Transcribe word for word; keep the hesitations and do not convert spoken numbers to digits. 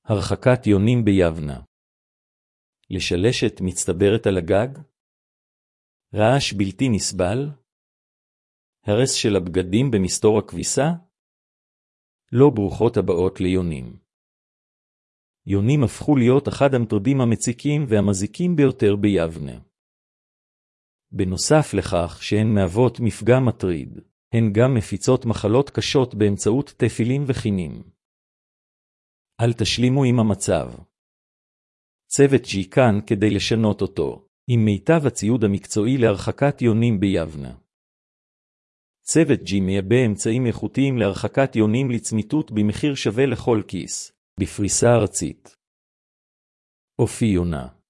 הרחקת יונים ביבנה. לשלשת מצטברת על הגג? רעש בלתי נסבל? הרס של הבגדים במסתור הכביסה? לא ברוכות הבאות ליונים. יונים הפכו להיות אחד המטרדים המציקים והמזיקים ביותר ביבנה. בנוסף לכך שהן מהוות מפגע מטריד, הן גם מפיצות מחלות קשות באמצעות תפילין וחינים. אל תשלימו עם המצב. צוות ג'י כאן כדי לשנות אותו, עם מיטב הציוד המקצועי להרחקת יונים ביבנה. צוות ג'י מייבא אמצעים איכותיים להרחקת יונים לצמיתות במחיר שווה לכל כיס, בפריסה ארצית. אופי יונה